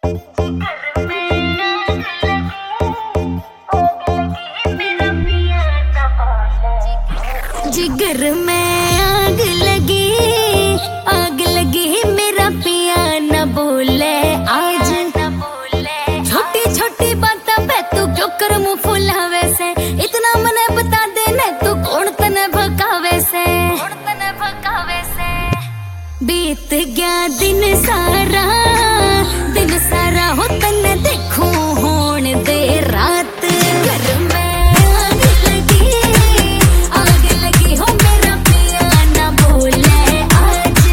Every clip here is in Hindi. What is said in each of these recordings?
जिगर में आग लगी मेरा पिया न बोले आज न बोले। छोटी छोटी बातों पे तू क्यों कर मुंह फुलावे से, इतना मने बता देने तू कौन तने भकावे से। बीत गया दिन सारा हो तने देखूं होने दे रात। घर में आग लगी हो मेरा पिया ना बोले आज।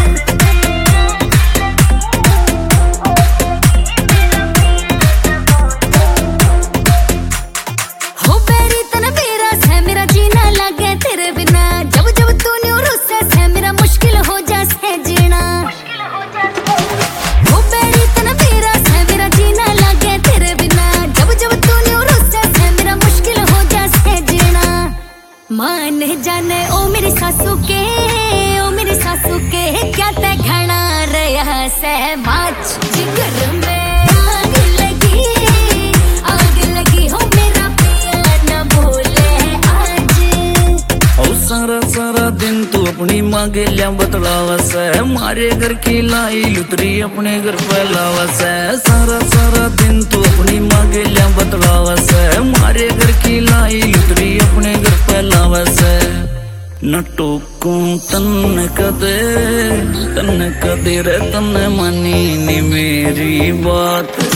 हो बेरी तने बेरा से मेरा जीना लगे तेरे बिना। जब जब तू न्यू रुस्से से मेरा मुश्किल हो जासे जीना। हो बेरी तने बेरा से मेरा जीना लगे तेरे बिना। जब जब तू न्यू रुस्से से मेरा मुश्किल हो जासे जीना। मान जाने ओ मेरी सासू के क्या ते घना रहा से माच। जिगर में आग लगी हो मेरा पिया न बोले आज। सारा दिन तू अपनी माँ के लिया बतलावस है, मारे घर की लाई लुतरी अपने घर पे लावस है। सारा दिन तू अपनी माँ के लिया बतलावस है, मारे घर की लाई लुतरी अपने घर पे लावस है। न टोकूं तन कदे रे तन मानी नी मेरी बात।